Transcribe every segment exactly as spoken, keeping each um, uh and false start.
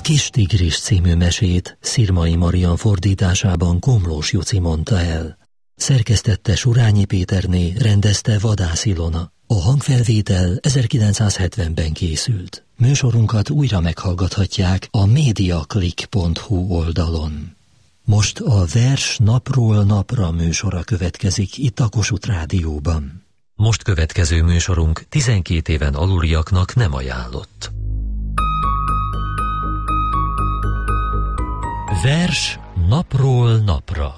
Kis tigris című mesét Szirmai Marian fordításában Komlós Juci mondta el. Szerkesztette Surányi Péterné, rendezte Vadász Ilona. A hangfelvétel ezerkilencszázhetvenben készült. Műsorunkat újra meghallgathatják a mediaclick pont hu oldalon. Most a Vers napról napra műsora következik itt a Kossuth Rádióban. Most következő műsorunk tizenkét éven aluliaknak nem ajánlott. Vers napról napra.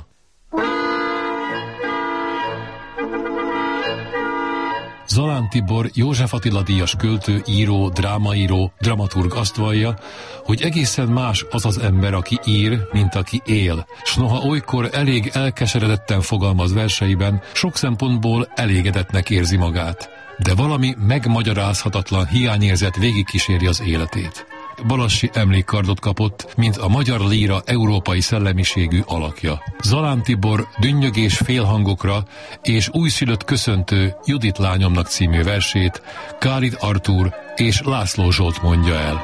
Zalán Tibor, József Attila díjas költő, író, drámaíró, dramaturg azt vallja, hogy egészen más az az ember, aki ír, mint aki él, s noha olykor elég elkeseredetten fogalmaz verseiben, sok szempontból elégedettnek érzi magát, de valami megmagyarázhatatlan hiányérzet végigkíséri az életét. Balassi emlékkardot kapott, mint a magyar líra európai szellemiségű alakja. Zalán Tibor dünnyögés félhangokra és újszülött köszöntő Judit lányomnak című versét Kálid Artúr és László Zsolt mondja el.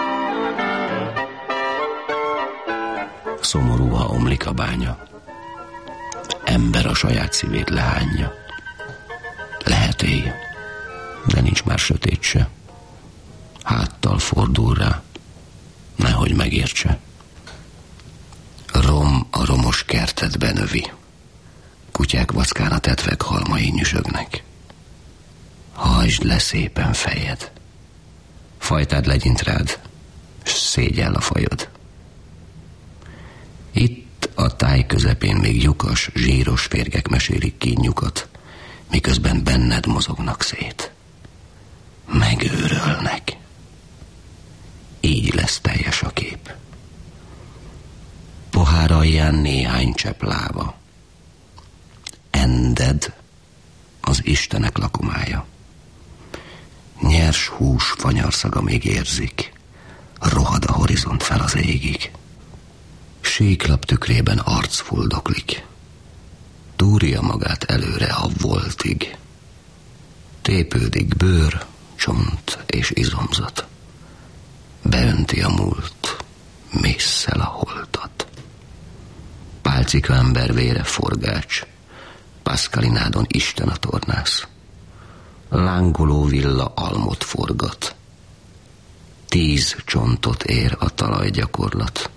Szomorú, ha omlik a bánya. Ember a saját szívét lehányja. Lehet éj, de nincs már sötét se. Háttal fordul rá, nehogy megértse. Rom a romos kertet benövi, kutyák vackán a tetvek halmai nyüzsögnek. Hajtsd le szépen fejed, fajtád legyint rád, s szégyell a fajod. Itt a táj közepén még lyukas, zsíros férgek mesélik kínjukat, miközben benned mozognak szét. Megőrölnek. Így lesz teljes a kép. Pohár alján néhány csepp láva. Ended az Istenek lakomája. Nyers hús fanyarszaga még érzik. Rohad a horizont fel az égig. Síklap tükrében arc fuldoklik. Túrja magát előre a voltig. Tépődik bőr, csont és izomzat. Beönti a múlt, mésszel a holtat. Pálcika ember vére forgács, Paszkalinádon Isten a tornász. Lángoló villa almot forgat, tíz csontot ér a talajgyakorlat.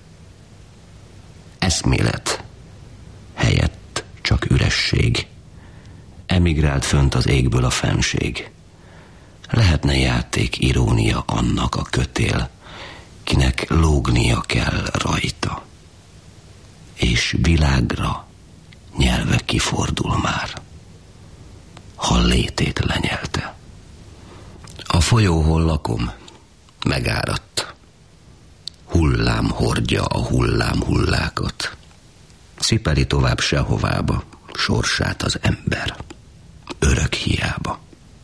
Eszmélet helyett csak üresség, emigrált fönt az égből a fenség. Lehetne játék, irónia annak a kötél, kinek lógnia kell rajta, és világra nyelve kifordul már, ha létét lenyelte. A folyó, hol lakom, megáradt. Hullám hordja a hullám hullákat. Cipeli tovább sehovába sorsát az ember, örök hiába.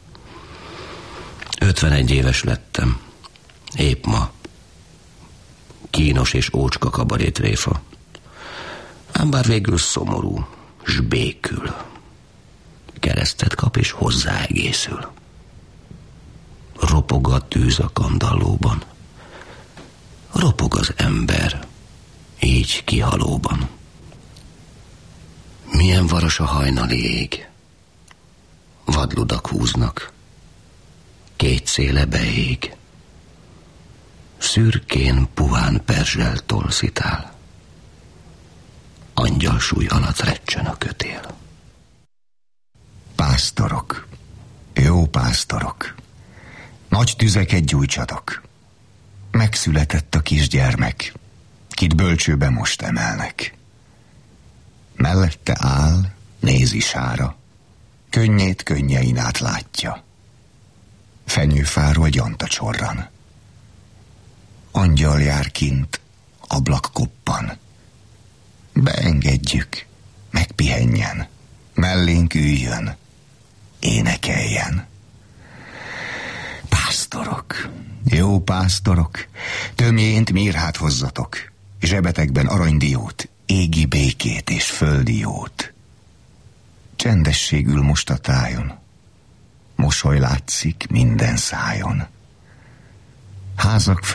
Ötvenegy éves lettem, épp ma. Kínos és ócska kabarétréfa. Ám bár végül szomorú, s békül. Keresztet kap és hozzáegészül. Ropog a tűz a kandallóban. Ropog az ember, így kihalóban. Milyen varos a hajnali ég. Vadludak húznak. Két széle beég. Szürkén puhán perzsel tollszitál. Angyalsúly alatt recsen a kötél. Pásztorok, jó pásztorok, nagy tüzeket gyújtsatok. Megszületett a kisgyermek, kit bölcsőbe most emelnek. Mellette áll, nézi sára, könnyét könnyein át látja. Fenyőfáról gyanta csorran. Angyal jár kint, ablak koppan. Beengedjük, megpihenjen, mellénk üljön, énekeljen. Pásztorok, jó pásztorok, tömjént mirhát hozzatok, zsebetekben aranydiót, égi békét és földi jót. Csendesség ül most a tájon, mosoly látszik minden szájon. Házak